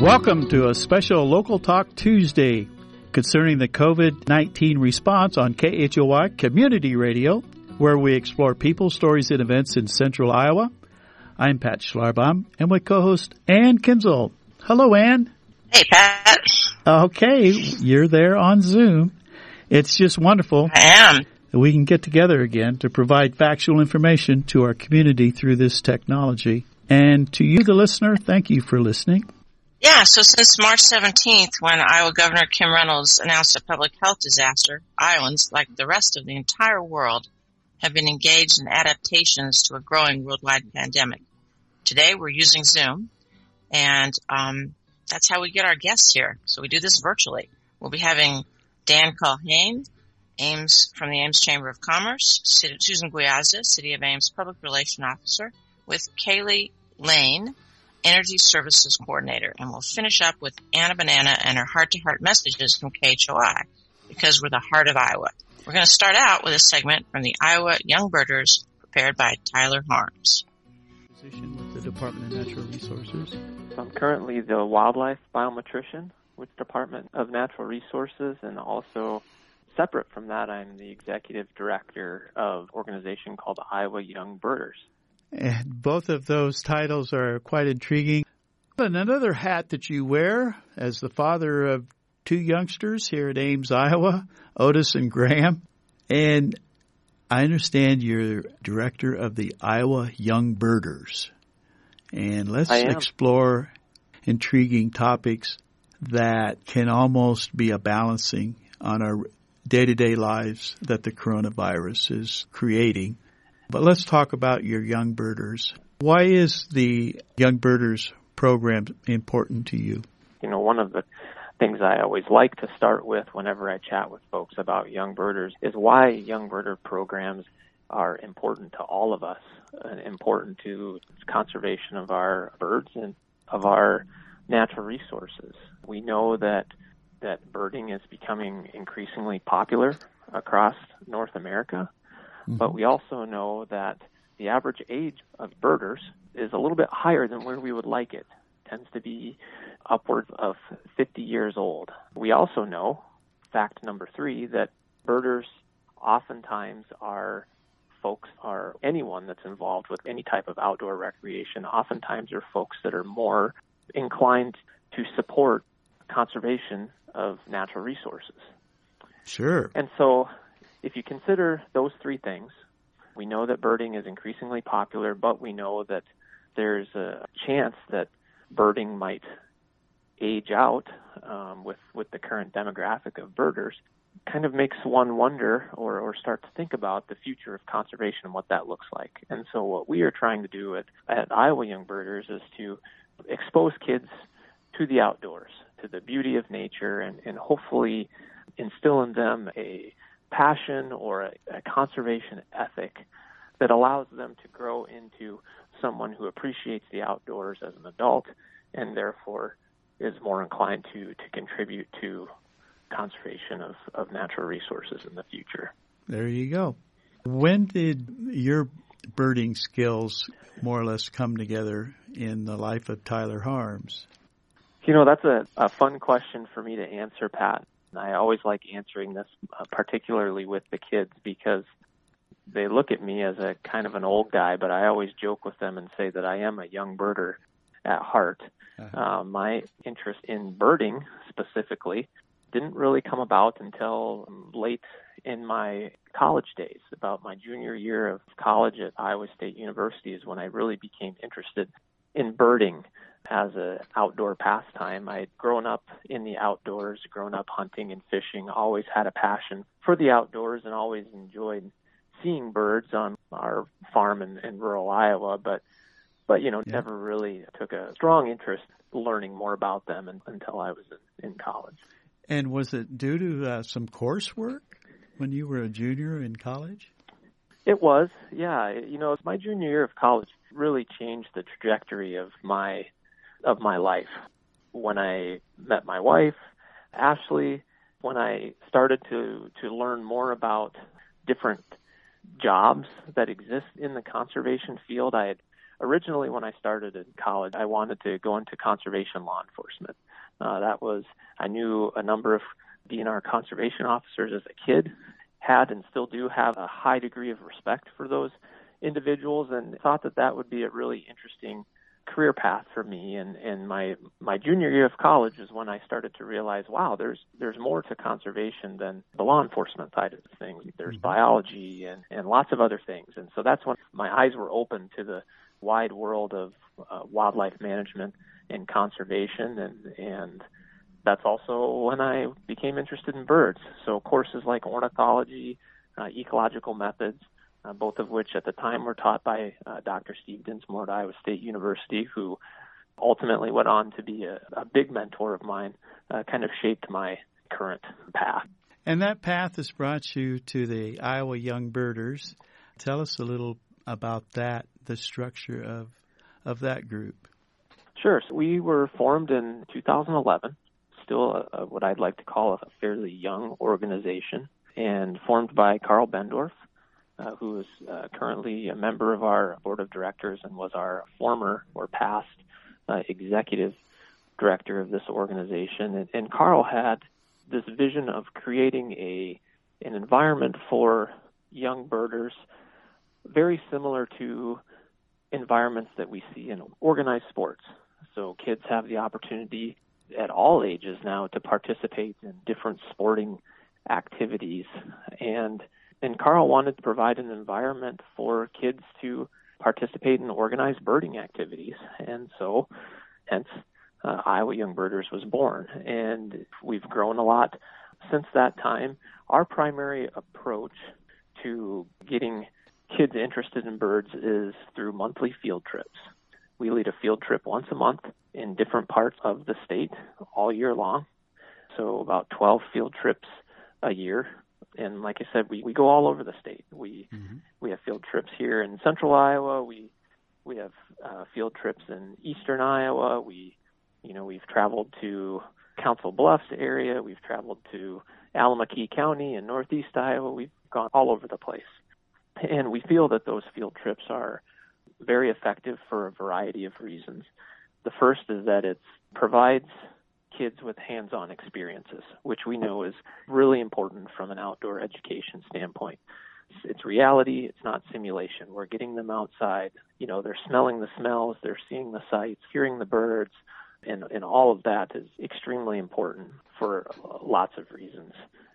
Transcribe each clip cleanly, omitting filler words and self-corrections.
Welcome to a special Local Talk Tuesday concerning the COVID-19 response on KHOI Community Radio, where we explore people, stories, and events in central Iowa. I'm Pat Schlarbaum, and with co-host Ann Kinzel. Hello, Ann. Hey, Pat. Okay, you're there on Zoom. It's just wonderful. I am. We can get together again to provide factual information to our community through this technology. And to you, the listener, thank you for listening. Yeah, so since March 17th, when Iowa Governor Kim Reynolds announced a public health disaster, Iowans, like the rest of the entire world, have been engaged in adaptations to a growing worldwide pandemic. Today, we're using Zoom, and that's how we get our guests here. So we do this virtually. We'll be having Dan Culhane, from the Ames Chamber of Commerce, Susan Guiazza, City of Ames Public Relations Officer, with Kaylee Lane, Energy Services Coordinator, and we'll finish up with Anna Banana and her heart-to-heart messages from KHOI, because we're the heart of Iowa. We're going to start out with a segment from the Iowa Young Birders, prepared by Tyler Harms. Position with the Department of Natural Resources. I'm currently the wildlife biometrician with the Department of Natural Resources, and also separate from that, I'm the executive director of an organization called the Iowa Young Birders. And both of those titles are quite intriguing. And another hat that you wear as the father of two youngsters here at Ames, Iowa, Otis and Graham. And I understand you're director of the Iowa Young Birders. And let's explore intriguing topics that can almost be a balancing on our day-to-day lives that the coronavirus is creating. But let's talk about your Young Birders. Why is the Young Birders program important to you? You know, one of the things I always like to start with whenever I chat with folks about Young Birders is why Young Birder programs are important to all of us, and important to conservation of our birds and of our natural resources. We know that birding is becoming increasingly popular across North America. But we also know that the average age of birders is a little bit higher than where we would like it. It tends to be upwards of 50 years old. We also know, fact number 3, that birders oftentimes are anyone that's involved with any type of outdoor recreation, oftentimes are folks that are more inclined to support conservation of natural resources. Sure. And so, if you consider those 3 things, we know that birding is increasingly popular, but we know that there's a chance that birding might age out with the current demographic of birders. Kind of makes one wonder or start to think about the future of conservation and what that looks like. And so what we are trying to do at Iowa Young Birders is to expose kids to the outdoors, to the beauty of nature, and hopefully instill in them a passion or a conservation ethic that allows them to grow into someone who appreciates the outdoors as an adult and therefore is more inclined to contribute to conservation of natural resources in the future. There you go. When did your birding skills more or less come together in the life of Tyler Harms? You know, that's a fun question for me to answer, Pat. I always like answering this, particularly with the kids, because they look at me as a kind of an old guy, but I always joke with them and say that I am a young birder at heart. My interest in birding specifically didn't really come about until late in my college days. About my junior year of college at Iowa State University is when I really became interested in birding as an outdoor pastime. I had grown up in the outdoors, grown up hunting and fishing, always had a passion for the outdoors and always enjoyed seeing birds on our farm in rural Iowa, but never really took a strong interest learning more about them until I was in college. And was it due to some coursework when you were a junior in college? It was, yeah. You know, my junior year of college really changed the trajectory of my life. When I met my wife, Ashley, when I started to learn more about different jobs that exist in the conservation field, I had originally when I started in college, I wanted to go into conservation law enforcement. I knew a number of DNR conservation officers as a kid, had and still do have a high degree of respect for those individuals, and thought that would be a really interesting career path for me. And my junior year of college is when I started to realize, wow, there's more to conservation than the law enforcement side of things. There's biology and lots of other things. And so that's when my eyes were open to the wide world of wildlife management and conservation, and that's also when I became interested in birds. So courses like ornithology, ecological methods, both of which at the time were taught by Dr. Steve Dinsmore at Iowa State University, who ultimately went on to be a big mentor of mine, kind of shaped my current path. And that path has brought you to the Iowa Young Birders. Tell us a little about that, the structure of that group. Sure. So we were formed in 2011, still what I'd like to call a fairly young organization, and formed by Carl Bendorf, who is currently a member of our board of directors and was our former or past executive director of this organization. And Carl had this vision of creating an environment for young birders very similar to environments that we see in organized sports. So kids have the opportunity at all ages now to participate in different sporting activities. And Carl wanted to provide an environment for kids to participate in organized birding activities. And so, hence, Iowa Young Birders was born. And we've grown a lot since that time. Our primary approach to getting kids interested in birds is through monthly field trips. We lead a field trip once a month in different parts of the state all year long. So about 12 field trips a year. And like I said, we go all over the state. We have field trips here in central Iowa. We have field trips in eastern Iowa. We've traveled to Council Bluffs area. We've traveled to Allamakee County in northeast Iowa. We've gone all over the place. And we feel that those field trips are very effective for a variety of reasons. The first is that it provides kids with hands-on experiences, which we know is really important from an outdoor education standpoint. It's reality, it's not simulation. We're getting them outside. They're smelling the smells, they're seeing the sights, hearing the birds, and all of that is extremely important for lots of reasons.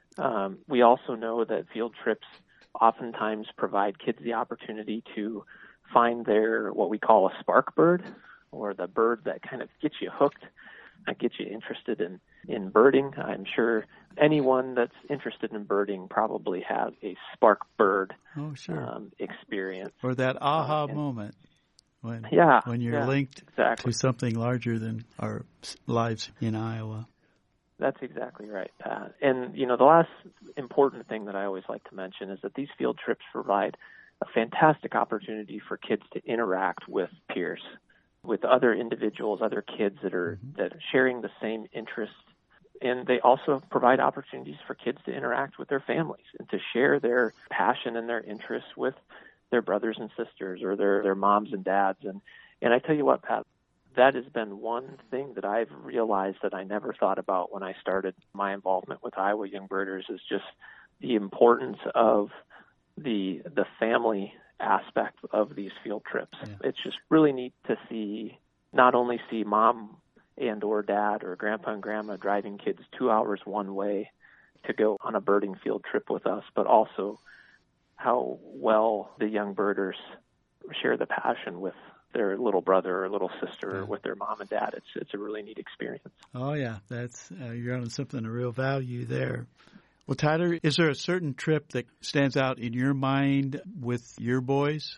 We also know that field trips oftentimes provide kids the opportunity to find what we call a spark bird, or the bird that kind of gets you hooked, get you interested in birding. I'm sure anyone that's interested in birding probably has a spark bird experience. Or that aha moment when you're linked to something larger than our lives in Iowa. That's exactly right, Pat. And, the last important thing that I always like to mention is that these field trips provide a fantastic opportunity for kids to interact with peers, with other individuals, other kids that are sharing the same interests. And they also provide opportunities for kids to interact with their families and to share their passion and their interests with their brothers and sisters or their moms and dads. And I tell you what, Pat, that has been one thing that I've realized that I never thought about when I started my involvement with Iowa Young Birders, is just the importance of the family aspect of these field trips. Yeah. It's just really neat to not only see mom and or dad or grandpa and grandma driving kids 2 hours one way to go on a birding field trip with us, but also how well the young birders share the passion with their little brother or little sister or with their mom and dad. It's a really neat experience. Oh yeah, that's you're on something of real value there. Well, Tyler, is there a certain trip that stands out in your mind with your boys?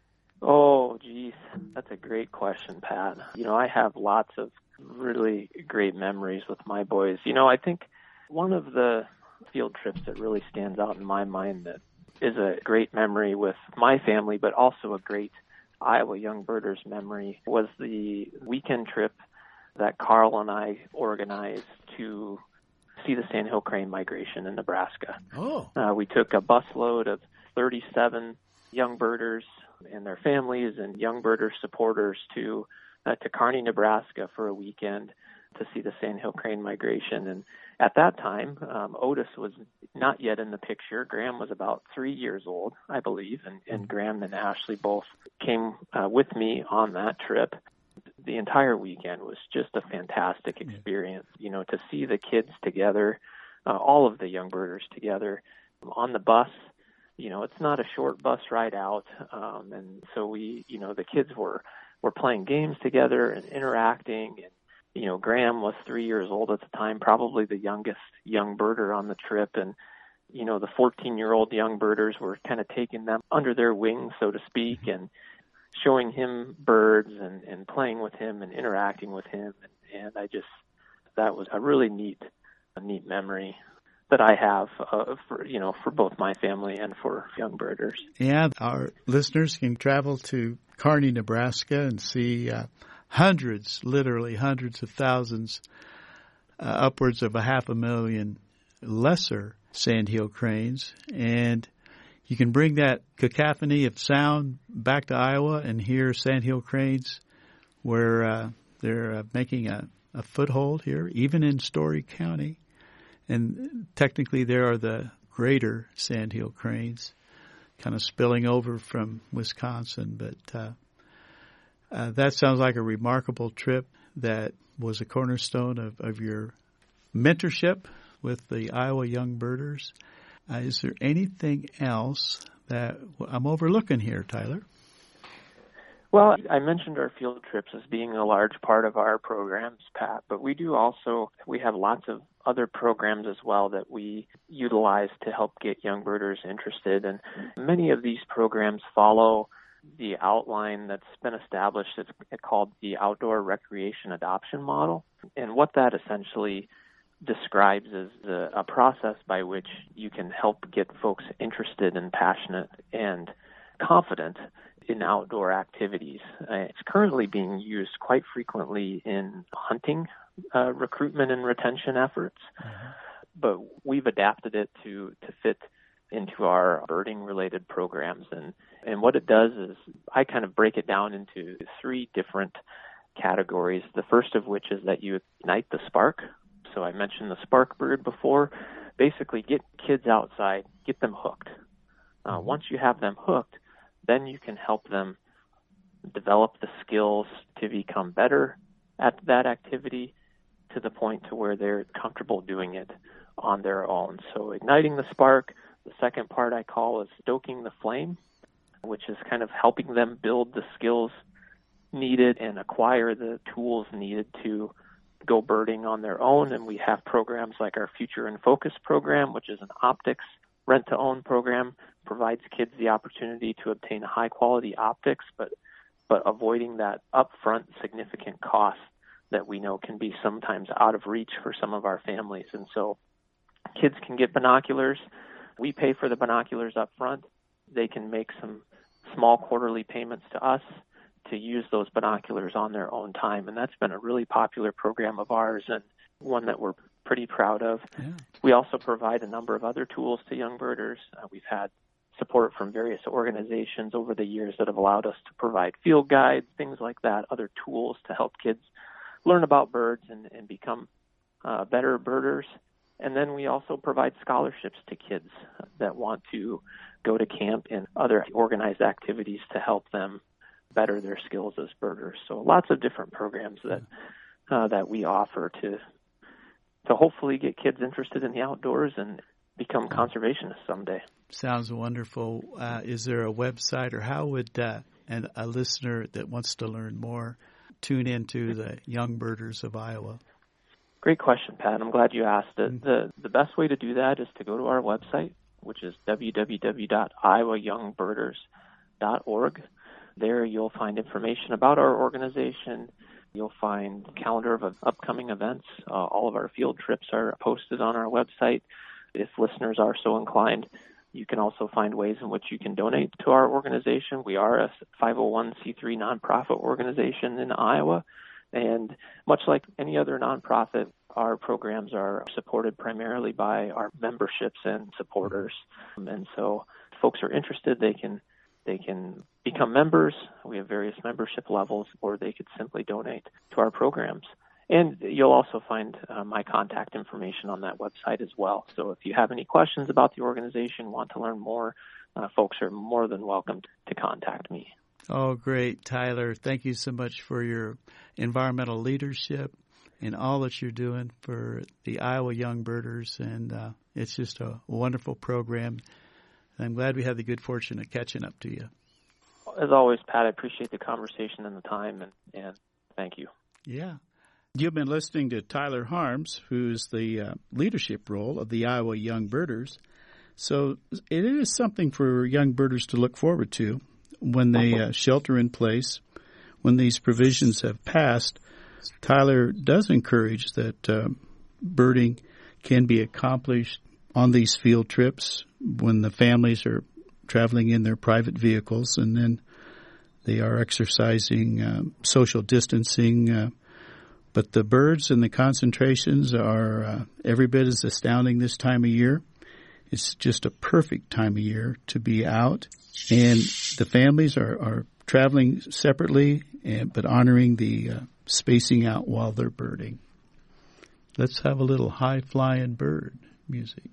Oh, geez, that's a great question, Pat. I have lots of really great memories with my boys. I think one of the field trips that really stands out in my mind that is a great memory with my family, but also a great Iowa Young Birders memory, was the weekend trip that Carl and I organized to see the sandhill crane migration in Nebraska. Oh. We took a busload of 37 young birders and their families and young birder supporters to Kearney, Nebraska for a weekend to see the sandhill crane migration. And at that time, Otis was not yet in the picture. Graham was about 3 years old, I believe, and Graham and Ashley both came with me on that trip. The entire weekend was just a fantastic experience, to see the kids together, all of the young birders together on the bus. It's not a short bus ride out. And so the kids were playing games together and interacting. And, Graham was 3 years old at the time, probably the youngest young birder on the trip. And, the 14-year-old young birders were kind of taking them under their wing, so to speak, and showing him birds and playing with him and interacting with him. And that was a really neat memory that I have for both my family and for young birders. Yeah, our listeners can travel to Kearney, Nebraska and see literally hundreds of thousands, upwards of 500,000 lesser sandhill cranes. And you can bring that cacophony of sound back to Iowa and hear sandhill cranes where they're making a foothold here, even in Story County. And technically there are the greater sandhill cranes kind of spilling over from Wisconsin. But that sounds like a remarkable trip that was a cornerstone of your mentorship with the Iowa Young Birders. Is there anything else that I'm overlooking here, Tyler? Well, I mentioned our field trips as being a large part of our programs, Pat, but we have lots of other programs as well that we utilize to help get young birders interested. And many of these programs follow the outline that's been established. It's called the Outdoor Recreation Adoption Model. And what that essentially describes is a process by which you can help get folks interested and passionate and confident in outdoor activities. It's currently being used quite frequently in hunting recruitment and retention efforts, but we've adapted it to fit into our birding-related programs. And what it does is I kind of break it down into 3 different categories, the first of which is that you ignite the spark. So I mentioned the spark bird before. Basically, get kids outside, get them hooked. Once you have them hooked, then you can help them develop the skills to become better at that activity to the point to where they're comfortable doing it on their own. So igniting the spark. The second part I call is stoking the flame, which is kind of helping them build the skills needed and acquire the tools needed to go birding on their own. And we have programs like our Future in Focus program, which is an optics rent-to-own program, provides kids the opportunity to obtain high-quality optics, but avoiding that upfront significant cost that we know can be sometimes out of reach for some of our families. And so kids can get binoculars. We pay for the binoculars up front. They can make some small quarterly payments to us to use those binoculars on their own time. And that's been a really popular program of ours and one that we're pretty proud of. Yeah. We also provide a number of other tools to young birders. We've had support from various organizations over the years that have allowed us to provide field guides, things like that, other tools to help kids learn about birds and become better birders. And then we also provide scholarships to kids that want to go to camp and other organized activities to help them better their skills as birders. So lots of different programs that we offer to hopefully get kids interested in the outdoors and become conservationists someday. Sounds wonderful. Is there a website, or how would a listener that wants to learn more tune into the Young Birders of Iowa? Great question, Pat. I'm glad you asked it. The best way to do that is to go to our website, which is www.iowayoungbirders.org. There you'll find information about our organization. You'll find a calendar of upcoming events. All of our field trips are posted on our website. If listeners are so inclined, you can also find ways in which you can donate to our organization. We are a 501c3 nonprofit organization in Iowa, and much like any other nonprofit, our programs are supported primarily by our memberships and supporters. And so if folks are interested, they can They can become members. We have various membership levels, or they could simply donate to our programs. And you'll also find my contact information on that website as well. So if you have any questions about the organization, want to learn more, folks are more than welcome to contact me. Oh, great, Tyler. Thank you so much for your environmental leadership and all that you're doing for the Iowa Young Birders. And it's just a wonderful program. I'm glad we had the good fortune of catching up to you. As always, Pat, I appreciate the conversation and the time, and thank you. Yeah. You've been listening to Tyler Harms, who's the leadership role of the Iowa Young Birders. So it is something for young birders to look forward to when they shelter in place. When these provisions have passed, Tyler does encourage that birding can be accomplished on these field trips when the families are traveling in their private vehicles, and then they are exercising social distancing. But the birds and the concentrations are every bit as astounding this time of year. It's just a perfect time of year to be out. And the families are traveling separately, but honoring the spacing out while they're birding. Let's have a little high-flying bird music.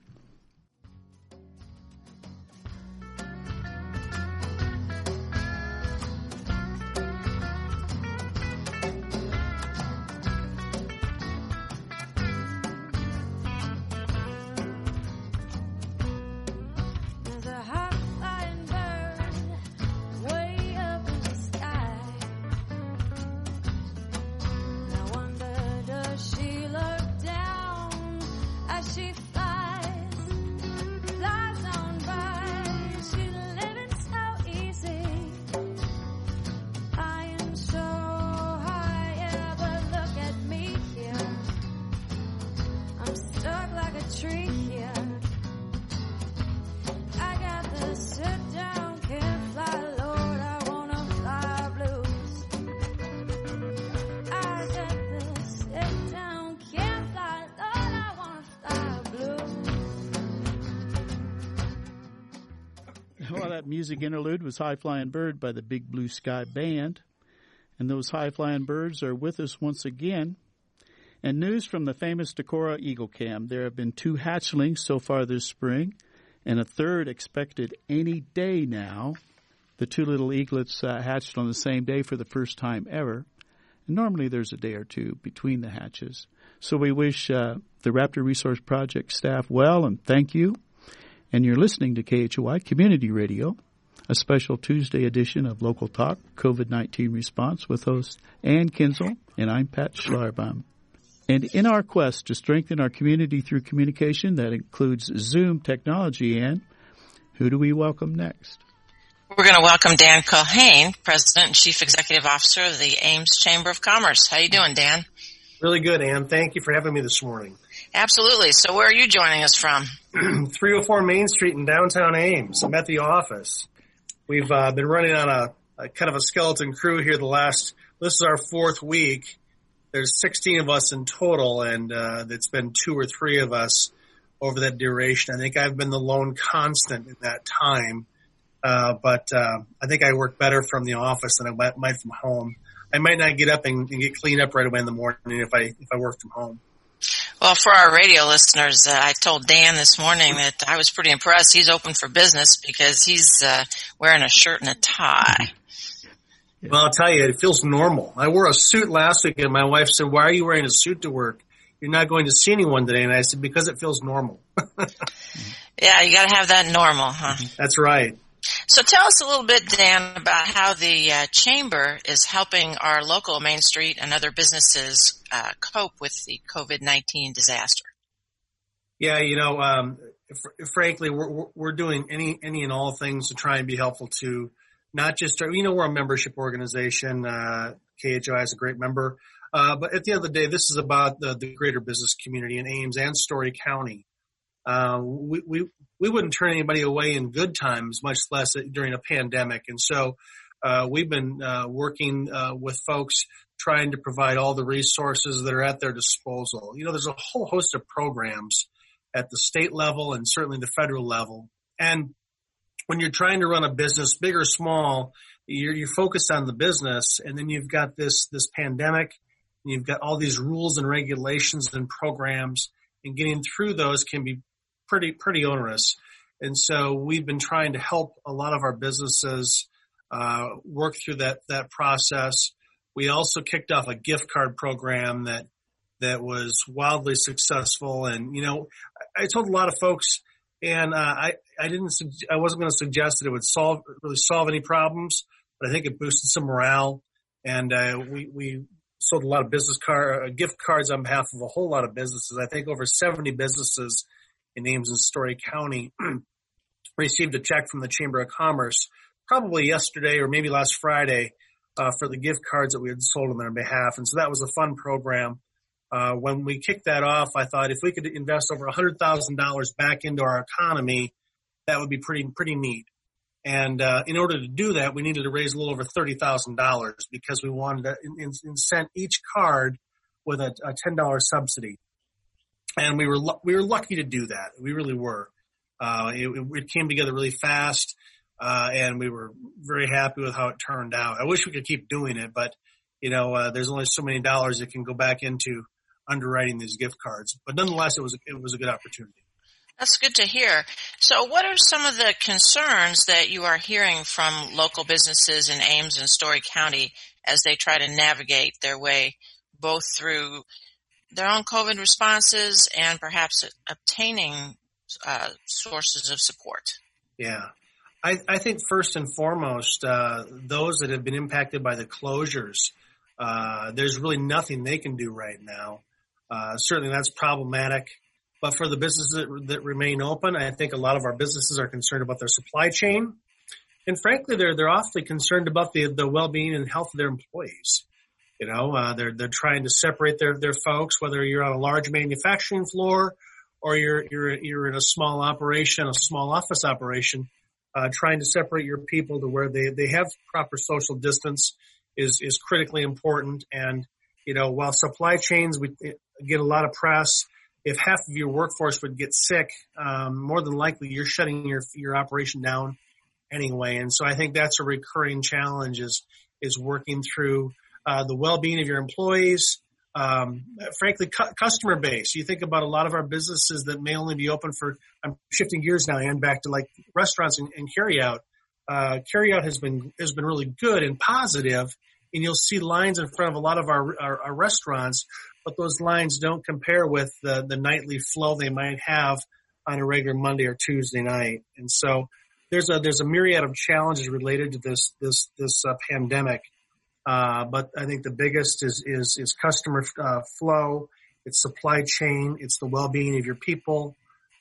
Music interlude was High Flying Bird by the Big Blue Sky Band. And those high flying birds are with us once again. And news from the famous Decorah Eagle Cam. There have been 2 hatchlings so far this spring, and a third expected any day now. The 2 little eaglets hatched on the same day for the first time ever. And normally there's a day or 2 between the hatches. So we wish the Raptor Resource Project staff well, and thank you. And you're listening to KHOI Community Radio, a special Tuesday edition of Local Talk, COVID-19 Response with host Ann Kinzel, and I'm Pat Schlarbaum. And in our quest to strengthen our community through communication, that includes Zoom technology, Ann, who do we welcome next? We're going to welcome Dan Culhane, President and Chief Executive Officer of the Ames Chamber of Commerce. How you doing, Dan? Really good, Ann. Thank you for having me this morning. Absolutely. So where are you joining us from? 304 Main Street in downtown Ames. I'm at the office. We've been running on a kind of a skeleton crew here this is our 4th week. There's 16 of us in total, and it's been 2 or 3 of us over that duration. I think I've been the lone constant in that time, but I think I work better from the office than I might from home. I might not get up and get cleaned up right away in the morning if I work from home. Well, for our radio listeners, I told Dan this morning that I was pretty impressed. He's open for business because he's wearing a shirt and a tie. Well, I'll tell you, it feels normal. I wore a suit last week, and my wife said, "Why are you wearing a suit to work? You're not going to see anyone today." And I said, "Because it feels normal." Yeah, you got to have that normal, huh? That's right. So tell us a little bit, Dan, about how the Chamber is helping our local Main Street and other businesses cope with the COVID-19 disaster. Yeah, frankly, we're doing any and all things to try and be helpful to not just we're a membership organization. KHOI is a great member. But at the end of the day, this is about the greater business community in Ames and Story County. We wouldn't turn anybody away in good times, much less during a pandemic. And so we've been working with folks trying to provide all the resources that are at their disposal. There's a whole host of programs at the state level and certainly the federal level. And when you're trying to run a business, big or small, you're focused on the business, and then you've got this pandemic, and you've got all these rules and regulations and programs, and getting through those can be pretty onerous. And so we've been trying to help a lot of our businesses work through that process. We also kicked off a gift card program that was wildly successful. And, I told a lot of folks, and I wasn't going to suggest that it would really solve any problems, but I think it boosted some morale. And we sold a lot of gift cards on behalf of a whole lot of businesses. I think over 70 businesses in Ames and Story County received a check from the Chamber of Commerce probably yesterday or maybe last Friday for the gift cards that we had sold on their behalf. And so that was a fun program. When we kicked that off, I thought if we could invest over $100,000 back into our economy, that would be pretty neat. And in order to do that, we needed to raise a little over $30,000 because we wanted to incent each card with a $10 subsidy. And we were lucky to do that. We really were. It came together really fast, and we were very happy with how it turned out. I wish we could keep doing it, but there's only so many dollars that can go back into underwriting these gift cards. But nonetheless, it was a good opportunity. That's good to hear. So what are some of the concerns that you are hearing from local businesses in Ames and Story County as they try to navigate their way both through their own COVID responses and perhaps obtaining sources of support? Yeah. I think first and foremost, those that have been impacted by the closures, there's really nothing they can do right now. Certainly that's problematic. But for the businesses that remain open, I think a lot of our businesses are concerned about their supply chain. And frankly, they're awfully concerned about the well-being and health of their employees. They're trying to separate their folks, whether you're on a large manufacturing floor or you're in a small operation, a small office operation, trying to separate your people to where they have proper social distance is critically important. And, while supply chains get a lot of press, if half of your workforce would get sick, more than likely you're shutting your operation down anyway. And so I think that's a recurring challenge is working through the well-being of your employees, frankly, customer base. You think about a lot of our businesses that may only be open for, I'm shifting gears now and back to like restaurants and carryout. Carryout has been really good and positive, and you'll see lines in front of a lot of our restaurants, but those lines don't compare with the nightly flow they might have on a regular Monday or Tuesday night. And so there's a myriad of challenges related to this pandemic. But I think the biggest is customer flow, it's supply chain, it's the well-being of your people,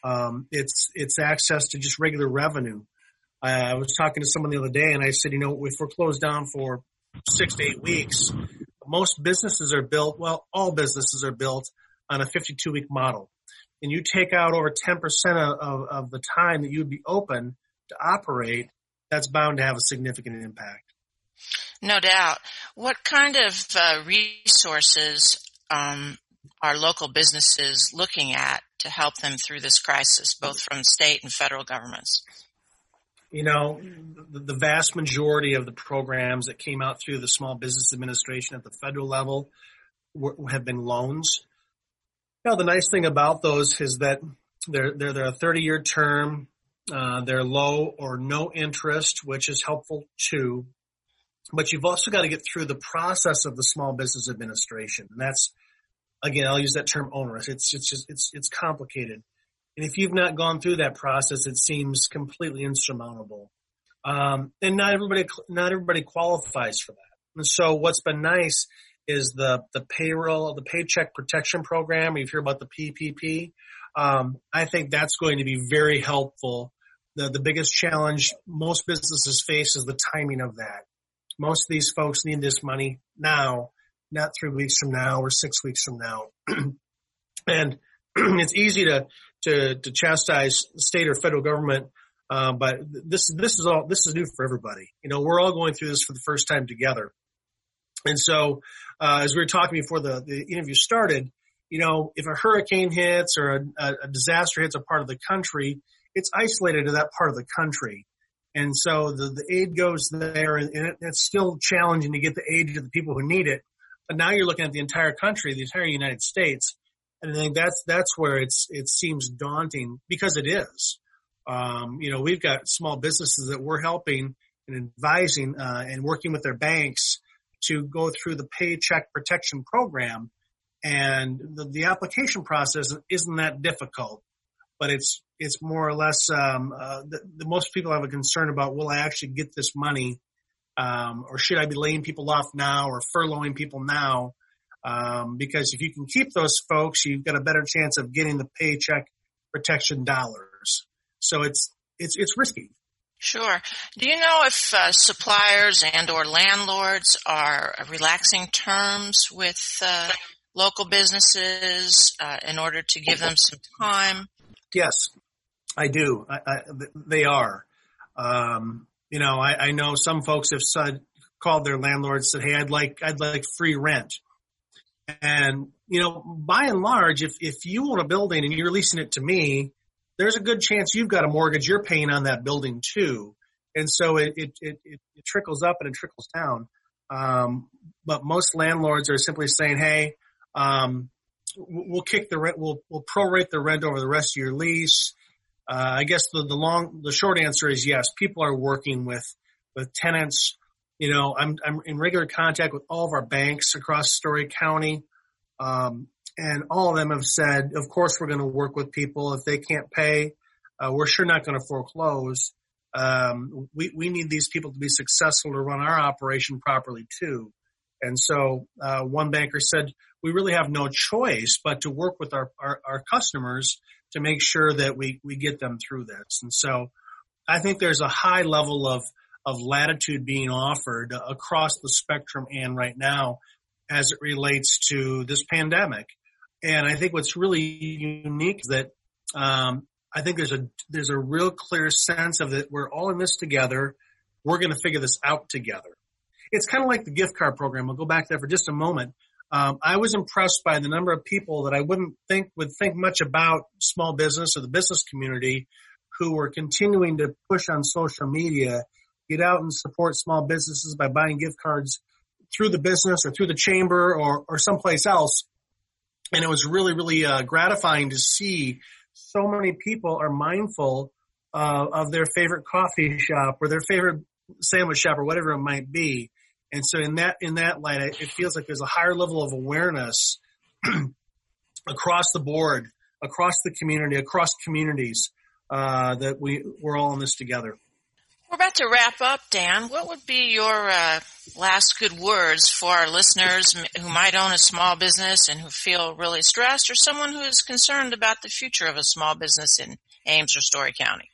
it's access to just regular revenue. I was talking to someone the other day, and I said, if we're closed down for 6 to 8 weeks, most businesses are built, all businesses are built on a 52-week model. And you take out over 10% of the time that you'd be open to operate, that's bound to have a significant impact. No doubt. What kind of resources are local businesses looking at to help them through this crisis, both from state and federal governments? The vast majority of the programs that came out through the Small Business Administration at the federal level have been loans. The nice thing about those is that they're a 30-year term. They're low or no interest, which is helpful too. But you've also got to get through the process of the Small Business Administration. And that's, again, I'll use that term onerous. It's complicated. And if you've not gone through that process, it seems completely insurmountable. And not everybody qualifies for that. And so what's been nice is the Paycheck Protection Program. You hear about the PPP. I think that's going to be very helpful. The biggest challenge most businesses face is the timing of that. Most of these folks need this money now, not 3 weeks from now or 6 weeks from now. And it's easy to chastise the state or federal government, but this is new for everybody. We're all going through this for the first time together. And so, as we were talking before the interview started, if a hurricane hits or a disaster hits a part of the country, it's isolated to that part of the country. And so the aid goes there, and it's still challenging to get the aid to the people who need it. But now you're looking at the entire country, the entire United States, and I think that's where it seems daunting, because it is. We've got small businesses that we're helping and advising and working with their banks to go through the Paycheck Protection Program, and the application process isn't that difficult, but it's more or less the most people have a concern about, will I actually get this money, or should I be laying people off now or furloughing people now? Because if you can keep those folks, you've got a better chance of getting the paycheck protection dollars. So it's risky. Sure. Do you know if suppliers and or landlords are relaxing terms with local businesses in order to give them some time? Yes, I do. They are. I know some folks have called their landlords, said, "Hey, I'd like free rent." And by and large, if you own a building and you're leasing it to me, there's a good chance you've got a mortgage you're paying on that building too. And so it trickles up and it trickles down. But most landlords are simply saying, "Hey, we'll kick the rent, we'll prorate the rent over the rest of your lease." I guess the short answer is yes. People are working with tenants. I'm in regular contact with all of our banks across Story County. And all of them have said, of course, we're going to work with people. If they can't pay, we're sure not going to foreclose. We need these people to be successful to run our operation properly too. And so one banker said, we really have no choice but to work with our customers to make sure that we get them through this. And so I think there's a high level of latitude being offered across the spectrum and right now as it relates to this pandemic. And I think what's really unique is that I think there's a real clear sense of that we're all in this together. We're going to figure this out together. It's kind of like the gift card program. I'll go back there for just a moment. I was impressed by the number of people that I would think much about small business or the business community who were continuing to push on social media, get out and support small businesses by buying gift cards through the business or through the chamber or someplace else. And it was really, really gratifying to see so many people are mindful of their favorite coffee shop or their favorite sandwich shop or whatever it might be. And so in that light, it feels like there's a higher level of awareness across the board, across the community, across communities, that we're all in this together. We're about to wrap up, Dan. What would be your last good words for our listeners who might own a small business and who feel really stressed, or someone who is concerned about the future of a small business in Ames or Story County?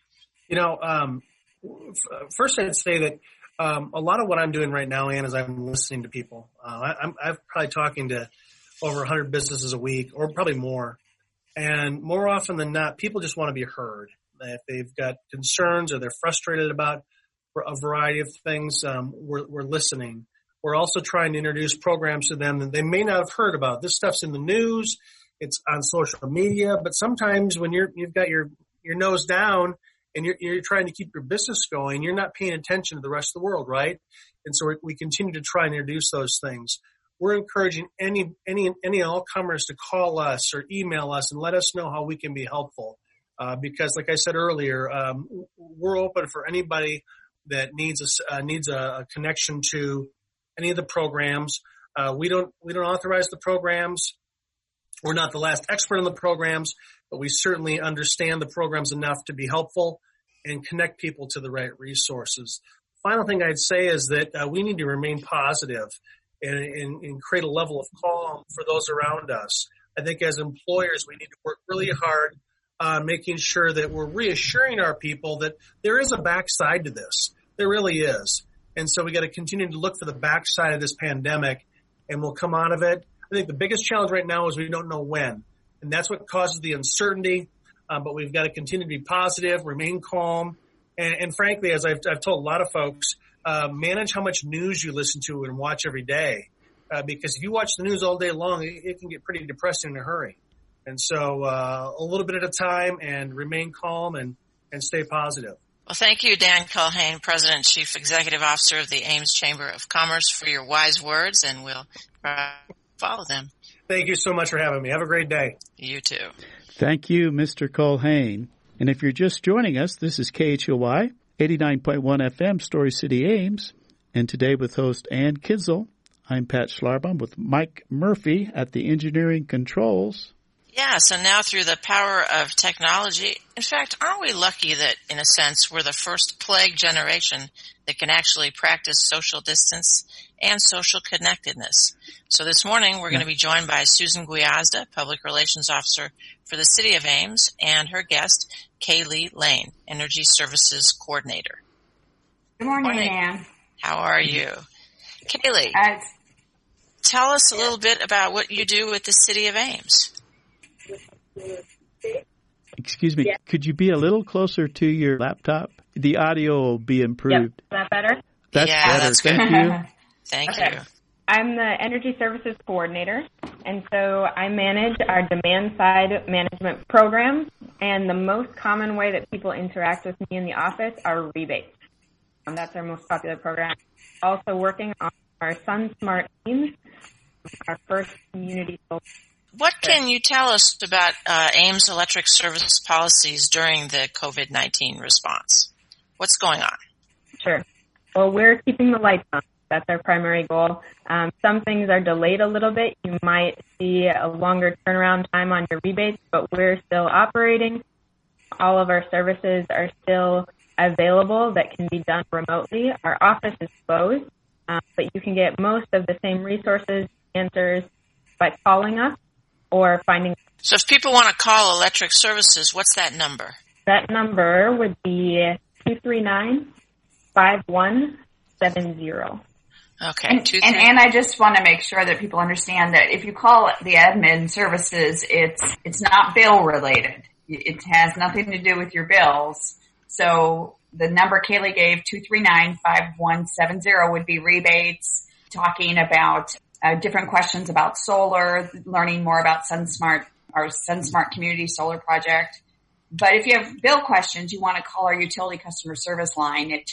First I'd say that a lot of what I'm doing right now, Ann, is I'm listening to people. I'm probably talking to over 100 businesses a week, or probably more. And more often than not, people just want to be heard. If they've got concerns or they're frustrated about a variety of things, we're listening. We're also trying to introduce programs to them that they may not have heard about. This stuff's in the news. It's on social media. But sometimes when you've got your nose down and you're trying to keep your business going, you're not paying attention to the rest of the world, right? And so we continue to try and introduce those things. We're encouraging any all comers to call us or email us and let us know how we can be helpful. Because like I said earlier, we're open for anybody that needs a connection to any of the programs. We don't authorize the programs. We're not the last expert on the programs, but we certainly understand the programs enough to be helpful and connect people to the right resources. Final thing I'd say is that we need to remain positive and create a level of calm for those around us. I think as employers, we need to work really hard making sure that we're reassuring our people that there is a backside to this. There really is. And so we got to continue to look for the backside of this pandemic, and we'll come out of it. I think the biggest challenge right now is we don't know when. And that's what causes the uncertainty. But we've got to continue to be positive, remain calm. And frankly, as I've told a lot of folks, manage how much news you listen to and watch every day. Because if you watch the news all day long, it can get pretty depressing in a hurry. And so a little bit at a time, and remain calm and stay positive. Well, thank you, Dan Culhane, President and Chief Executive Officer of the Ames Chamber of Commerce, for your wise words, and we'll follow them. Thank you so much for having me. Have a great day. You too. Thank you, Mr. Culhane. And if you're just joining us, this is KHOY, 89.1 FM, Story City, Ames. And today with host Ann Kinsel, I'm Pat Schlarbaum with Mike Murphy at the Engineering Controls. Yeah, so now through the power of technology, in fact, aren't we lucky that, in a sense, we're the first plague generation that can actually practice social distance and social connectedness? So this morning, we're going to be joined by Susan Guiazda, Public Relations Officer for the City of Ames, and her guest, Kaylee Lane, Energy Services Coordinator. Good morning, Ann. How are you? Kaylee, tell us a little bit about what you do with the City of Ames. Excuse me, Could you be a little closer to your laptop? The audio will be improved. Yep. Is that better? That's better. That's Thank good. you. Thank you. I'm the Energy Services Coordinator, and so I manage our demand-side management programs, and the most common way that people interact with me in the office are rebates. That's our most popular program. Also working on our SunSmart teams, our first community solar. What can you tell us about Ames electric service policies during the COVID-19 response? What's going on? Sure. Well, we're keeping the lights on. That's our primary goal. Some things are delayed a little bit. You might see a longer turnaround time on your rebates, but we're still operating. All of our services are still available that can be done remotely. Our office is closed, but you can get most of the same resources, answers by calling us or finding. So if people want to call electric services, what's that number? That number would be 239-5170. Okay. And I just want to make sure that people understand that if you call the admin services, it's not bill related. It has nothing to do with your bills. So the number Kaylee gave, 239-5170, would be rebates, talking about different questions about solar, learning more about SunSmart, our SunSmart Community Solar Project. But if you have bill questions, you want to call our utility customer service line at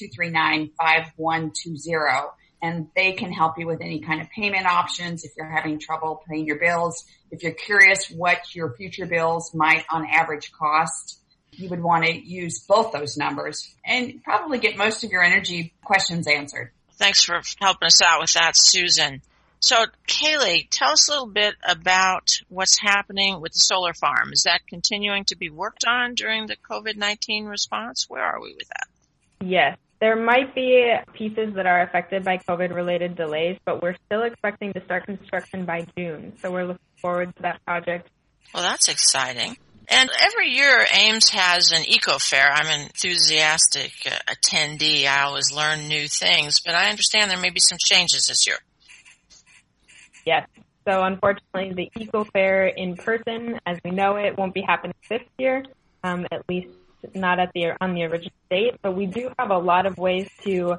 239-5120, and they can help you with any kind of payment options if you're having trouble paying your bills. If you're curious what your future bills might on average cost, you would want to use both those numbers and probably get most of your energy questions answered. Thanks for helping us out with that, Susan. So, Kaylee, tell us a little bit about what's happening with the solar farm. Is that continuing to be worked on during the COVID-19 response? Where are we with that? Yes. There might be pieces that are affected by COVID-related delays, but we're still expecting to start construction by June. So we're looking forward to that project. Well, that's exciting. And every year, Ames has an eco-fair. I'm an enthusiastic attendee. I always learn new things, but I understand there may be some changes this year. Yes. So unfortunately, the Eco Fair in person, as we know it, won't be happening this year, at least not on the original date. But we do have a lot of ways to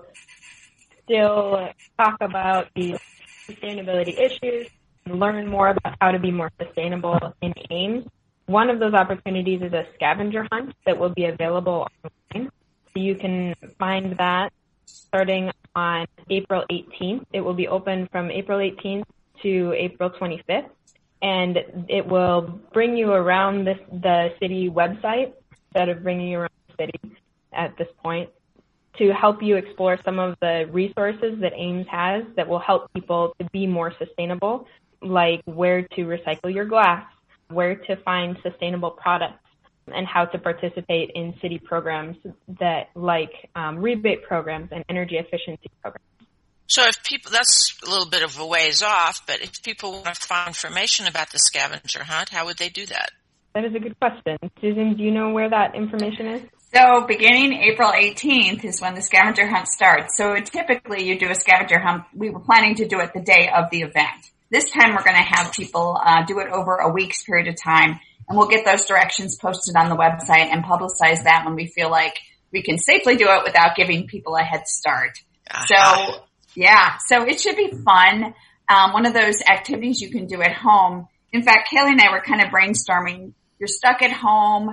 still talk about the sustainability issues and learn more about how to be more sustainable in Ames. One of those opportunities is a scavenger hunt that will be available online. So you can find that starting on April 18th. It will be open from April 18th to April 25th, and it will bring you around the city website instead of bringing you around the city at this point to help you explore some of the resources that Ames has that will help people to be more sustainable, like where to recycle your glass, where to find sustainable products, and how to participate in city programs that like rebate programs and energy efficiency programs. So if people, that's a little bit of a ways off, but if people want to find information about the scavenger hunt, how would they do that? That is a good question. Susan, do you know where that information is? So beginning April 18th is when the scavenger hunt starts. So typically you do a scavenger hunt. We were planning to do it the day of the event. This time we're going to have people do it over a week's period of time, and we'll get those directions posted on the website and publicize that when we feel like we can safely do it without giving people a head start. So it should be fun. One of those activities you can do at home. In fact, Kaylee and I were kind of brainstorming. You're stuck at home.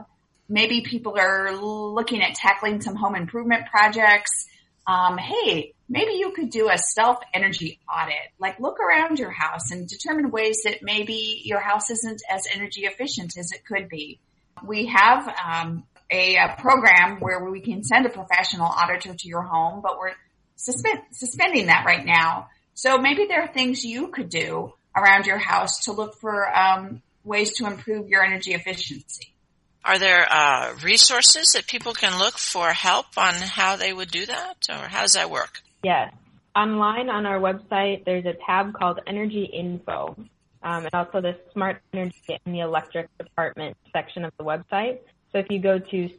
Maybe people are looking at tackling some home improvement projects. Hey, maybe you could do a self-energy audit. Like look around your house and determine ways that maybe your house isn't as energy efficient as it could be. We have a program where we can send a professional auditor to your home, but we're suspending that right now. So maybe there are things you could do around your house to look for ways to improve your energy efficiency. Are there resources that people can look for help on how they would do that, or how does that work? Yes. Online on our website, there's a tab called Energy Info, and also the Smart Energy in the Electric Department section of the website. So if you go to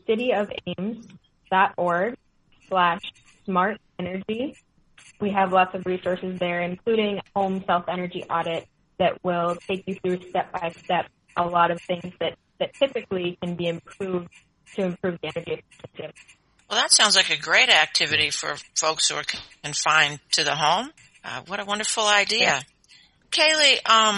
cityofames.org/smartenergy, we have lots of resources there, including a home self-energy audit that will take you through step-by-step a lot of things that typically can be improved to improve the energy efficiency. Well, that sounds like a great activity for folks who are confined to the home. What a wonderful idea. Yeah. Kaylee,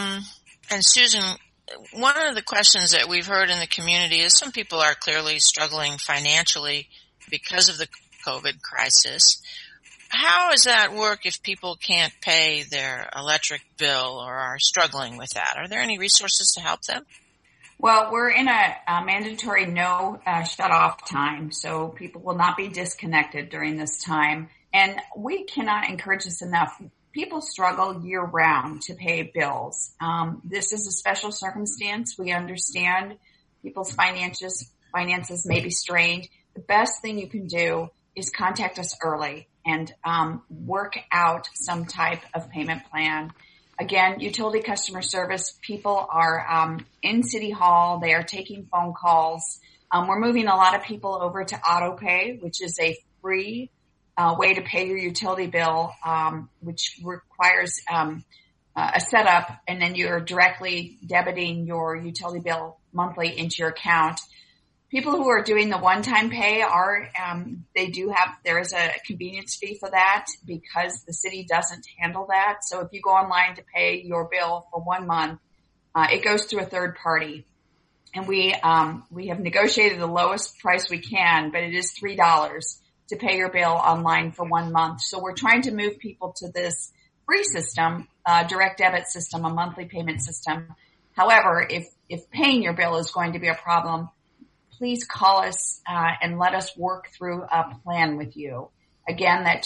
and Susan, one of the questions that we've heard in the community is some people are clearly struggling financially because of the COVID crisis. How does that work if people can't pay their electric bill or are struggling with that? Are there any resources to help them? Well, we're in a mandatory no shut-off time, so people will not be disconnected during this time. And we cannot encourage this enough. People struggle year-round to pay bills. This is a special circumstance. We understand people's finances may be strained. The best thing you can do is contact us early and work out some type of payment plan. Again, utility customer service, people are in City Hall. They are taking phone calls. We're moving a lot of people over to AutoPay, which is a free way to pay your utility bill, which requires a setup, and then you're directly debiting your utility bill monthly into your account. People who are doing the one-time pay are, there is a convenience fee for that because the city doesn't handle that. So if you go online to pay your bill for 1 month, it goes through a third party. And we have negotiated the lowest price we can, but it is $3 to pay your bill online for 1 month. So we're trying to move people to this free system, direct debit system, a monthly payment system. However, if paying your bill is going to be a problem, please call us and let us work through a plan with you. Again, that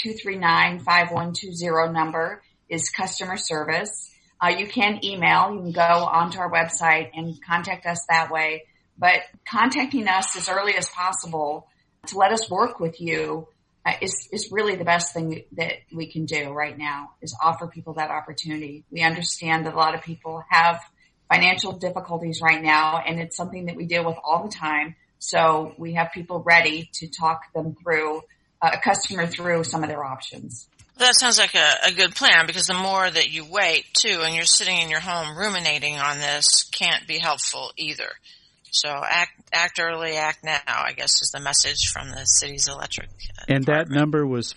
239-5120 number is customer service. You can email. You can go onto our website and contact us that way. But contacting us as early as possible to let us work with you is really the best thing that we can do right now, is offer people that opportunity. We understand that a lot of people have financial difficulties right now, and it's something that we deal with all the time. So we have people ready to talk them through, a customer through some of their options. That sounds like a good plan, because the more that you wait, too, and you're sitting in your home ruminating on this, can't be helpful either. So act early, act now, I guess, is the message from the city's electric And department. that number was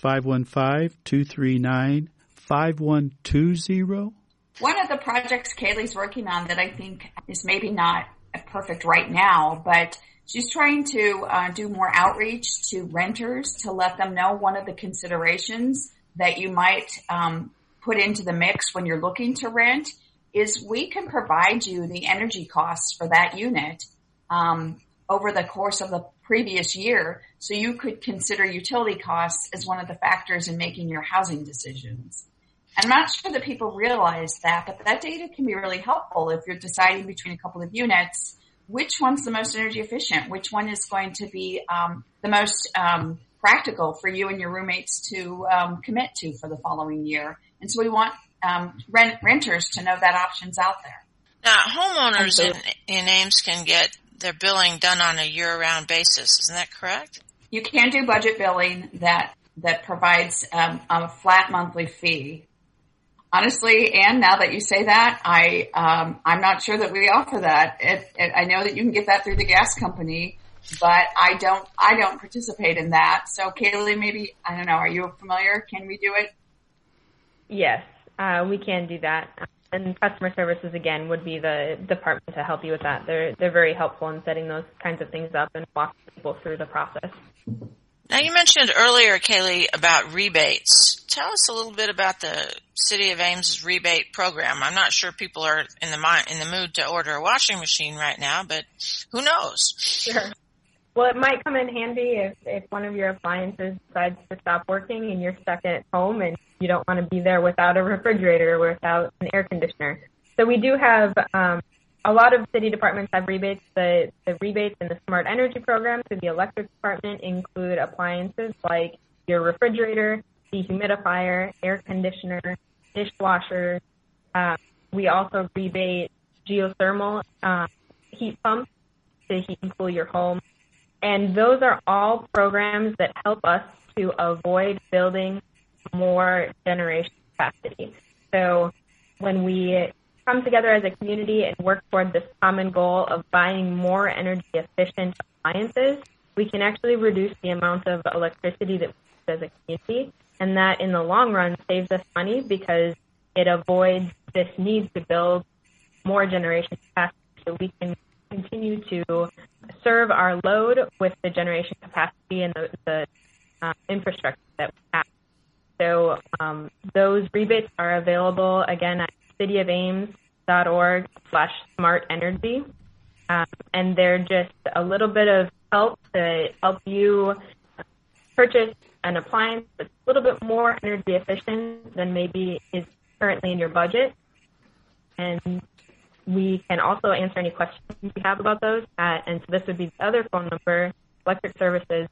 515-239-5120? One of the projects Kaylee's working on that I think is maybe not perfect right now, but she's trying to do more outreach to renters to let them know one of the considerations that you might put into the mix when you're looking to rent is we can provide you the energy costs for that unit over the course of the previous year, so you could consider utility costs as one of the factors in making your housing decisions. I'm not sure that people realize that, but that data can be really helpful if you're deciding between a couple of units, which one's the most energy efficient, which one is going to be the most practical for you and your roommates to commit to for the following year. And so we want renters to know that option's out there. Now, homeowners in Ames can get their billing done on a year-round basis. Isn't that correct? You can do budget billing that provides a flat monthly fee. Honestly, Anne, now that you say that, I'm not sure that we offer that. I know that you can get that through the gas company, but I don't participate in that. So Kaylee, maybe, I don't know, are you familiar? Can we do it? Yes, we can do that. And customer services, again, would be the department to help you with that. They're very helpful in setting those kinds of things up and walking people through the process. Now, you mentioned earlier, Kaylee, about rebates. Tell us a little bit about the City of Ames' rebate program. I'm not sure people are in the mood to order a washing machine right now, but who knows? Sure. Well, it might come in handy if one of your appliances decides to stop working and you're stuck at home and you don't want to be there without a refrigerator or without an air conditioner. So we do have a lot of city departments have rebates. The rebates in the Smart Energy program through the electric department include appliances like your refrigerator, dehumidifier, air conditioner, dishwasher. We also rebate geothermal heat pumps to heat and cool your home. And those are all programs that help us to avoid building more generation capacity. So when we come together as a community and work toward this common goal of buying more energy efficient appliances, we can actually reduce the amount of electricity that we use as a community. And that in the long run saves us money because it avoids this need to build more generation capacity so we can continue to serve our load with the generation capacity and the infrastructure that we have. So those rebates are available, again, at cityofames.org/smartenergy. And they're just a little bit of help to help you purchase an appliance that's a little bit more energy efficient than maybe is currently in your budget. And we can also answer any questions you have about those. And so this would be the other phone number, Electric Services,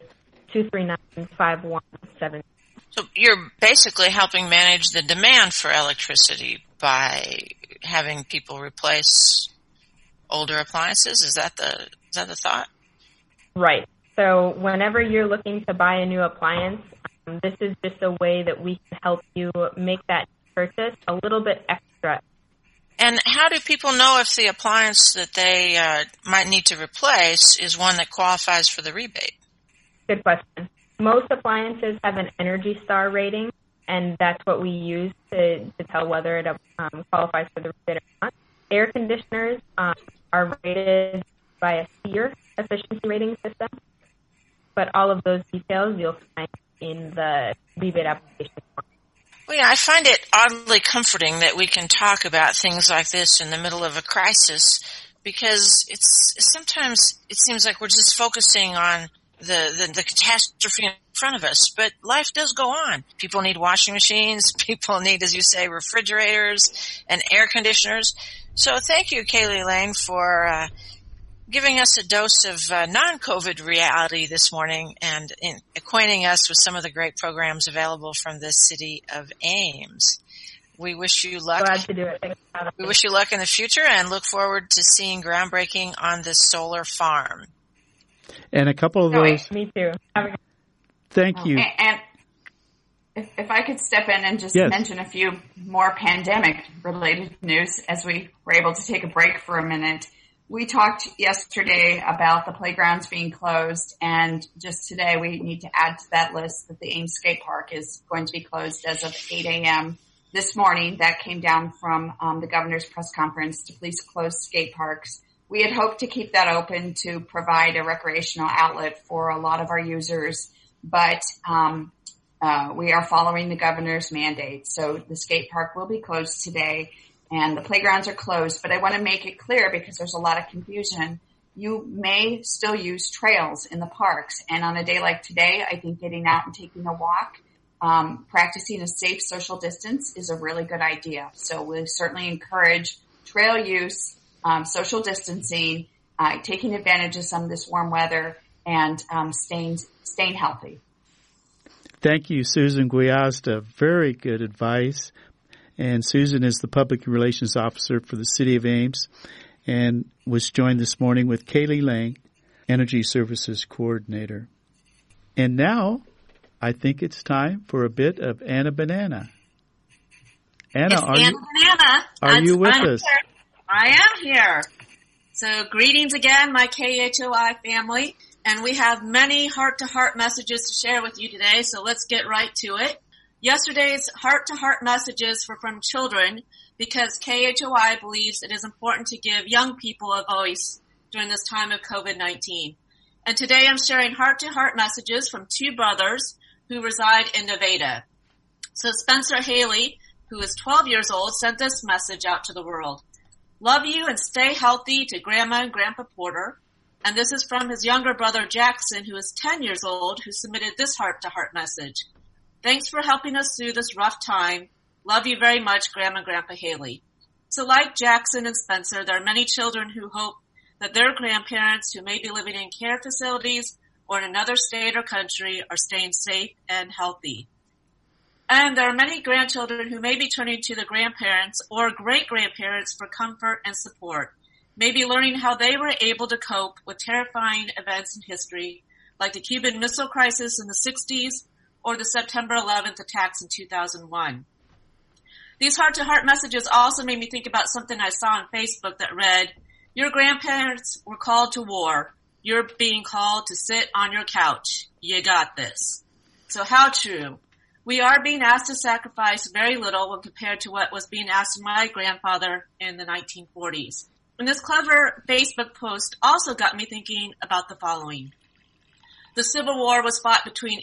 239-5170. So you're basically helping manage the demand for electricity by having people replace older appliances. Is that the thought? Right. So whenever you're looking to buy a new appliance, this is just a way that we can help you make that purchase a little bit extra. And how do people know if the appliance that they might need to replace is one that qualifies for the rebate? Good question. Most appliances have an Energy Star rating, and that's what we use to tell whether it qualifies for the rebate or not. Air conditioners are rated by a SEER efficiency rating system, but all of those details you'll find in the rebate application form. Well, yeah, I find it oddly comforting that we can talk about things like this in the middle of a crisis, because sometimes it seems like we're just focusing on the catastrophe in front of us, but life does go on. People need washing machines, people need, as you say, refrigerators and air conditioners. So thank you, Kaylee Lane, for giving us a dose of non-COVID reality this morning and acquainting us with some of the great programs available from the City of Ames. We wish you luck. Glad to do it. Thanks for having me. We wish you luck in the future and look forward to seeing groundbreaking on the solar farm. And a couple of those. Me too. Thank you. And if I could step in and just mention a few more pandemic-related news as we were able to take a break for a minute. We talked yesterday about the playgrounds being closed, and just today we need to add to that list that the Ames Skate Park is going to be closed as of 8 a.m. this morning. That came down from the governor's press conference to please close skate parks. We had hoped to keep that open to provide a recreational outlet for a lot of our users, but we are following the governor's mandate. So the skate park will be closed today and the playgrounds are closed. But I want to make it clear because there's a lot of confusion. You may still use trails in the parks. And on a day like today, I think getting out and taking a walk, practicing a safe social distance is a really good idea. So we certainly encourage trail use, social distancing, taking advantage of some of this warm weather, and staying healthy. Thank you, Susan Guiazda. Very good advice. And Susan is the Public Relations Officer for the City of Ames and was joined this morning with Kaylee Lang, Energy Services Coordinator. And now I think it's time for a bit of Anna Banana. Anna, are you with us? Here. I am here. So greetings again, my KHOI family. And we have many heart-to-heart messages to share with you today, so let's get right to it. Yesterday's heart-to-heart messages were from children because KHOI believes it is important to give young people a voice during this time of COVID-19. And today I'm sharing heart-to-heart messages from two brothers who reside in Nevada. So Spencer Haley, who is 12 years old, sent this message out to the world. Love you and stay healthy to Grandma and Grandpa Porter. And this is from his younger brother Jackson, who is 10 years old, who submitted this heart-to-heart message. Thanks for helping us through this rough time. Love you very much, Grandma and Grandpa Haley. So like Jackson and Spencer, there are many children who hope that their grandparents who may be living in care facilities or in another state or country are staying safe and healthy. And there are many grandchildren who may be turning to the grandparents or great-grandparents for comfort and support, maybe learning how they were able to cope with terrifying events in history, like the Cuban Missile Crisis in the 60s or the September 11th attacks in 2001. These heart-to-heart messages also made me think about something I saw on Facebook that read, your grandparents were called to war. You're being called to sit on your couch. You got this. So how true. We are being asked to sacrifice very little when compared to what was being asked of my grandfather in the 1940s. And this clever Facebook post also got me thinking about the following. The Civil War was fought between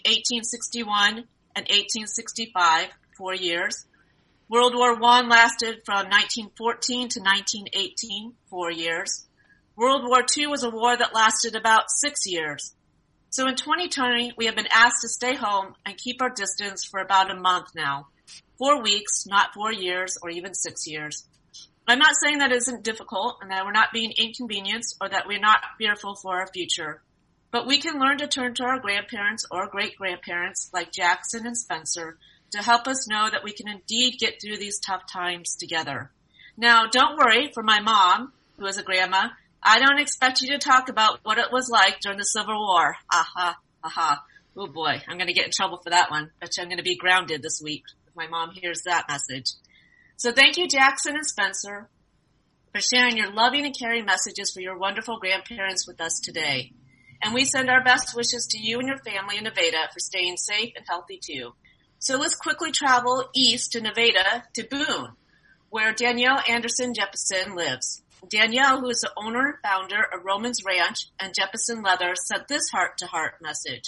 1861 and 1865, 4 years. World War I lasted from 1914 to 1918, 4 years. World War II was a war that lasted about 6 years. So in 2020, we have been asked to stay home and keep our distance for about a month now. 4 weeks, not 4 years or even 6 years. I'm not saying that isn't difficult and that we're not being inconvenienced or that we're not fearful for our future. But we can learn to turn to our grandparents or great-grandparents like Jackson and Spencer to help us know that we can indeed get through these tough times together. Now, don't worry, for my mom, who is a grandma, I don't expect you to talk about what it was like during the Civil War. Aha, aha. Oh boy, I'm going to get in trouble for that one. Bet you I'm going to be grounded this week if my mom hears that message. So thank you, Jackson and Spencer, for sharing your loving and caring messages for your wonderful grandparents with us today. And we send our best wishes to you and your family in Nevada for staying safe and healthy too. So let's quickly travel east to Nevada to Boone, where Danielle Anderson Jeppesen lives. Danielle, who is the owner and founder of Roman's Ranch and Jeppesen Leather, sent this heart-to-heart message.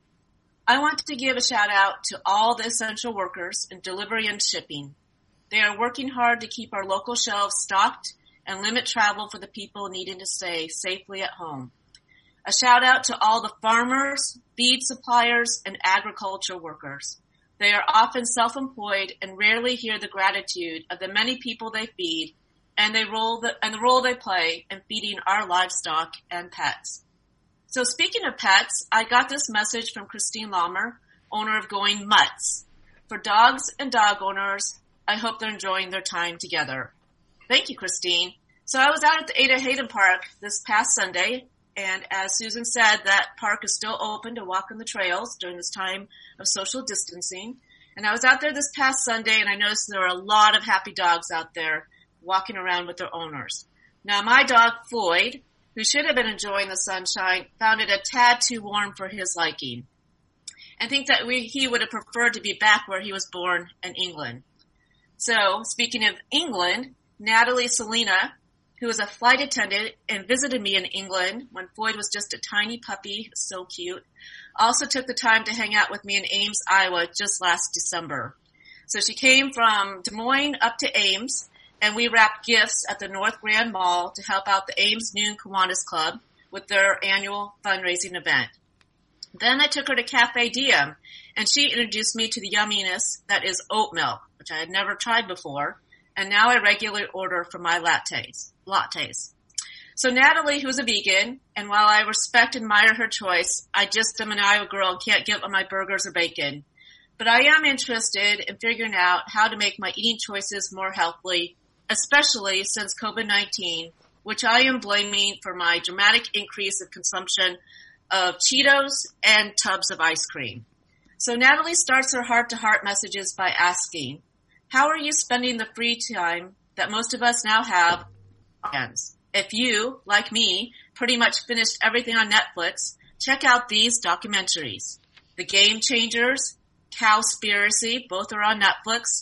I want to give a shout-out to all the essential workers in delivery and shipping. They are working hard to keep our local shelves stocked and limit travel for the people needing to stay safely at home. A shout-out to all the farmers, feed suppliers, and agriculture workers. They are often self-employed and rarely hear the gratitude of the many people they feed and the role they play in feeding our livestock and pets. So speaking of pets, I got this message from Christine Lammer, owner of Going Mutts. For dogs and dog owners, I hope they're enjoying their time together. Thank you, Christine. So I was out at the Ada Hayden Park this past Sunday, and as Susan said, that park is still open to walk on the trails during this time of social distancing. And I was out there this past Sunday, and I noticed there were a lot of happy dogs out there walking around with their owners. Now, my dog, Floyd, who should have been enjoying the sunshine, found it a tad too warm for his liking. And think that he would have preferred to be back where he was born in England. So, speaking of England, Natalie Selena, who was a flight attendant and visited me in England when Floyd was just a tiny puppy, so cute, also took the time to hang out with me in Ames, Iowa just last December. So she came from Des Moines up to Ames, and we wrapped gifts at the North Grand Mall to help out the Ames Noon Kiwanis Club with their annual fundraising event. Then I took her to Cafe Diem, and she introduced me to the yumminess that is oat milk, which I had never tried before, and now I regularly order for my lattes. So Natalie, who's a vegan, and while I respect and admire her choice, I just am an Iowa girl and can't give up my burgers or bacon. But I am interested in figuring out how to make my eating choices more healthy, especially since COVID-19, which I am blaming for my dramatic increase of consumption of Cheetos and tubs of ice cream. So Natalie starts her heart-to-heart messages by asking, how are you spending the free time that most of us now have on weekends? If you, like me, pretty much finished everything on Netflix, check out these documentaries. The Game Changers, Cowspiracy, both are on Netflix,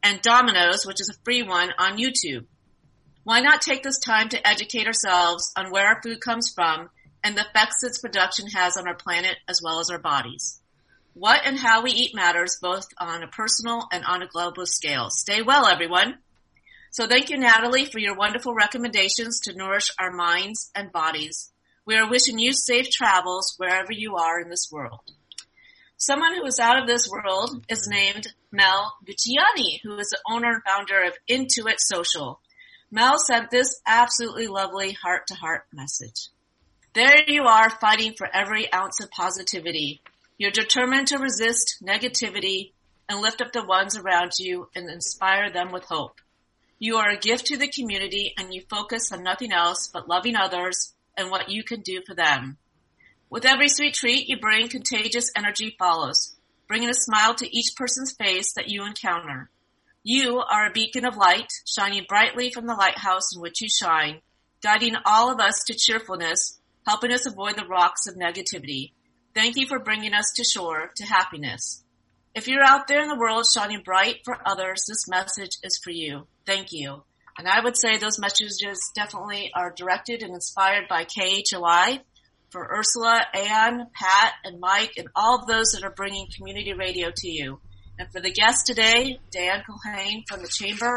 and Domino's, which is a free one, on YouTube. Why not take this time to educate ourselves on where our food comes from and the effects its production has on our planet as well as our bodies? What and how we eat matters both on a personal and on a global scale. Stay well, everyone. So thank you, Natalie, for your wonderful recommendations to nourish our minds and bodies. We are wishing you safe travels wherever you are in this world. Someone who is out of this world is named Mel Gucciani, who is the owner and founder of Intuit Social. Mel sent this absolutely lovely heart-to-heart message. There you are, fighting for every ounce of positivity. You're determined to resist negativity and lift up the ones around you and inspire them with hope. You are a gift to the community, and you focus on nothing else but loving others and what you can do for them. With every sweet treat you bring, contagious energy follows, bringing a smile to each person's face that you encounter. You are a beacon of light, shining brightly from the lighthouse in which you shine, guiding all of us to cheerfulness, helping us avoid the rocks of negativity. Thank you for bringing us to shore, to happiness. If you're out there in the world shining bright for others, this message is for you. Thank you. And I would say those messages definitely are directed and inspired by KHOI, for Ursula, Ann, Pat, and Mike, and all of those that are bringing community radio to you. And for the guest today, Dan Culhane from the Chamber,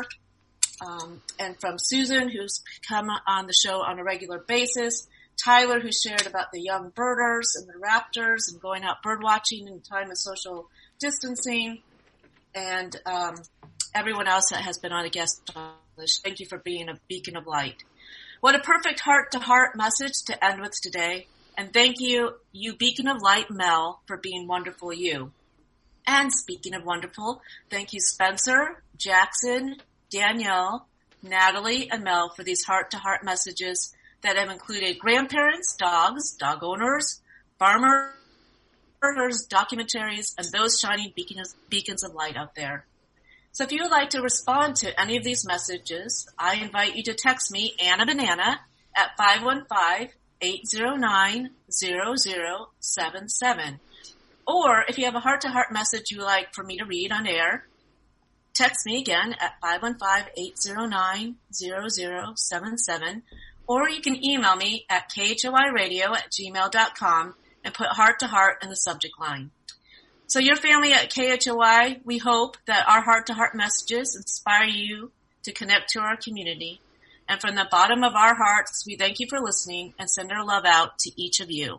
and from Susan, who's come on the show on a regular basis, Tyler, who shared about the young birders and the raptors and going out bird watching in time of social distancing, and everyone else that has been on a guest list. Thank you for being a beacon of light. What a perfect heart-to-heart message to end with today. And thank you, you beacon of light, Mel, for being wonderful you. And speaking of wonderful, thank you, Spencer, Jackson, Danielle, Natalie, and Mel for these heart-to-heart messages that have included grandparents, dogs, dog owners, farmers, documentaries, and those shining beacons of light out there. So if you would like to respond to any of these messages, I invite you to text me, Anna Banana, at 515-809-0077. Or if you have a heart-to-heart message you would like for me to read on air, text me again at 515-809-0077. Or you can email me at khoiradio@gmail.com and put heart-to-heart in the subject line. So your family at KHOI, we hope that our heart-to-heart messages inspire you to connect to our community. And from the bottom of our hearts, we thank you for listening and send our love out to each of you.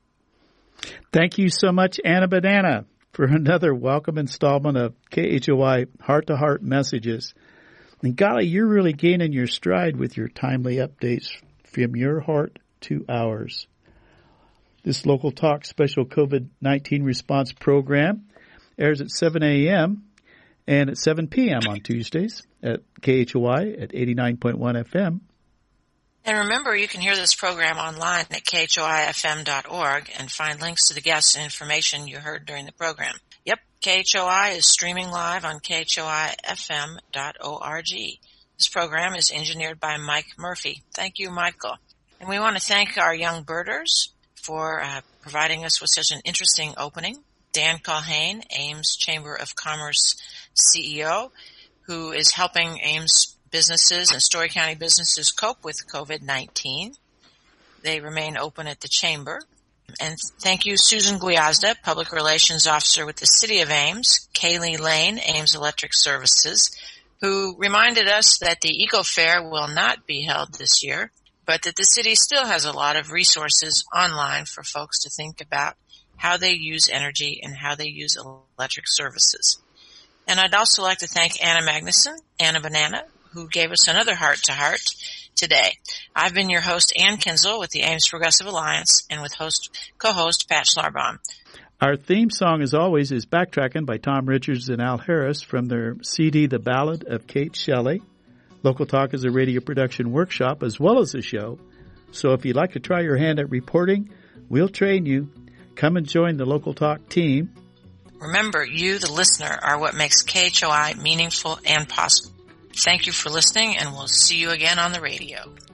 Thank you so much, Anna Banana, for another welcome installment of KHOI Heart-to-Heart Messages. And golly, you're really gaining your stride with your timely updates from your heart to ours. This Local Talk special COVID-19 response program airs at 7 a.m. and at 7 p.m. on Tuesdays at KHOI at 89.1 FM. And remember, you can hear this program online at khoifm.org and find links to the guests and information you heard during the program. Yep, KHOI is streaming live on khoifm.org. This program is engineered by Mike Murphy. Thank you, Michael. And we want to thank our young birders for providing us with such an interesting opening. Dan Culhane, Ames Chamber of Commerce CEO, who is helping Ames businesses and Story County businesses cope with COVID-19. They remain open at the Chamber. And thank you, Susan Guiazda, Public Relations Officer with the City of Ames, Kaylee Lane, Ames Electric Services, who reminded us that the Eco Fair will not be held this year, but that the city still has a lot of resources online for folks to think about how they use energy and how they use electric services. And I'd also like to thank Anna Magnuson, Anna Banana, who gave us another heart-to-heart today. I've been your host, Ann Kinzel, with the Ames Progressive Alliance, and with co-host Pat Schlarbaum. Our theme song, as always, is Backtracking by Tom Richards and Al Harris from their CD, The Ballad of Kate Shelley. Local Talk is a radio production workshop as well as a show. So if you'd like to try your hand at reporting, we'll train you. Come and join the Local Talk team. Remember, you, the listener, are what makes KHOI meaningful and possible. Thank you for listening, and we'll see you again on the radio.